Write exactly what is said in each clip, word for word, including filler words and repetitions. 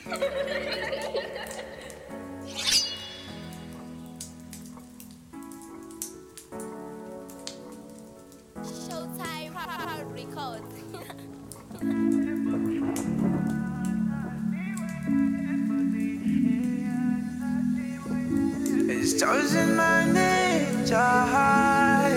Showtime Records. It's chosen my nature.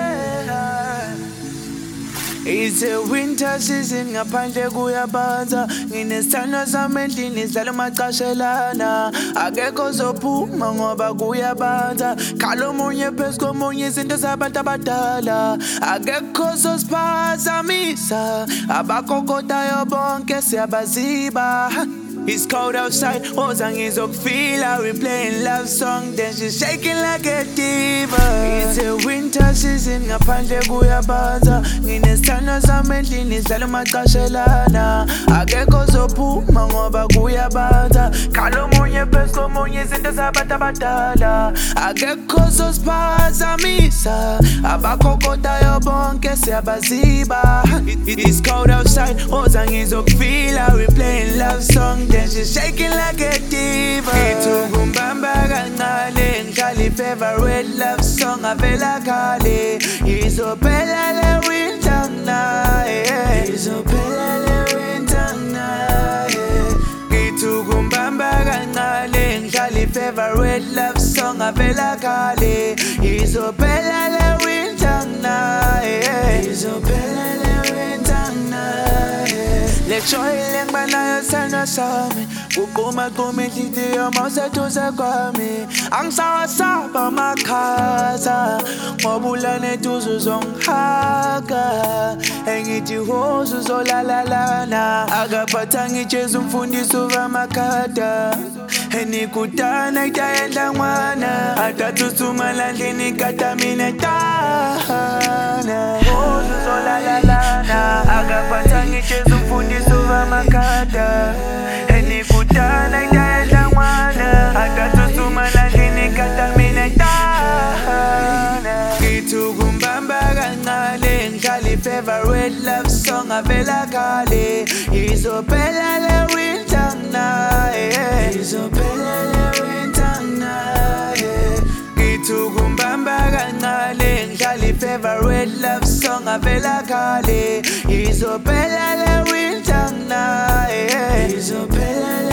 It's a winter season ngaphandle kuyabanza nginesithando sami endlini sidlala umacashelana akekho zophuma ngoba kuyabanza khala omunye phezu komunye izinto zabantu abadala akekho zosiphazamisa abakokotayo bonke siyabaziba. It's cold outside, woza ngizokufila. We playing love song, then she's shaking like a diva. It's a winter season, ngaphandle kuyabanza nginesithando sami endlini sidlala umacashelana akekho zophuma ngoba kuyabanza khala omunye phezu komunye izinto zabantu abadala akekho zosiphazamisa abakokotayo bonke siyabaziba. It's cold outside, woza ngizokufila. We playing love song, then she's shaking like a diva. Itukumbamba kancane ngihlala favorite love song avela khale izophela le winter naye izophela le winter naye itukumbamba kancane ngihlala favorite love song avela khale izophela le winter naye izophela le winter naye le joy lengibanayo sithando sami kuquma quma inhliziyo mawuseduze kwami angisawasaba amakhaza ngoba ulaneduze uzongihaka engithi hoza uzolalalana akaphathanga ijezi umfundisi uvamakhada enikudana itayendla ngwana atatusuma landlini kata mina tana hoza uzolalalana akaphathanga ijezi umfundisi uvamakhada enikudana itayendla ngwana atatusuma landlini kata mina tana itukumbamba kancane ngihlala favorite love song avela khale izophela le winter naye izophela le winter naye itukumbamba kancane ngihlala favorite love song avela khale izophela le winter naye izophela